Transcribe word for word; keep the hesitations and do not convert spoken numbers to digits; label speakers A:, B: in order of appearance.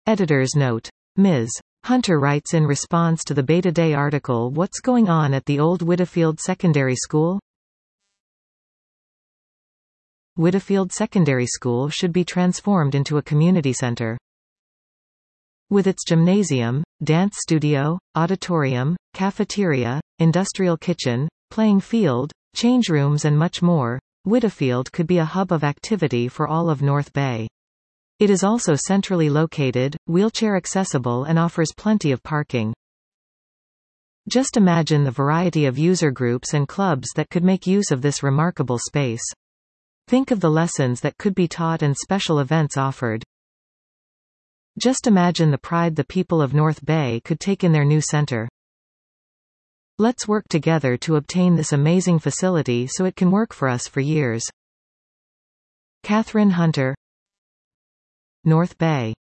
A: Editor's note. Miz Hunter writes in response to the Beta Day article, "What's going on at the old Whitfield Secondary School? Whitfield Secondary School should be transformed into a community center. With its gymnasium, dance studio, auditorium, cafeteria, industrial kitchen, playing field, change rooms and much more, Whitfield could be a hub of activity for all of North Bay. It is also centrally located, wheelchair accessible and offers plenty of parking. Just imagine the variety of user groups and clubs that could make use of this remarkable space. Think of the lessons that could be taught and special events offered. Just imagine the pride the people of North Bay could take in their new center. Let's work together to obtain this amazing facility so it can work for us for years." Catherine Hunter, North Bay.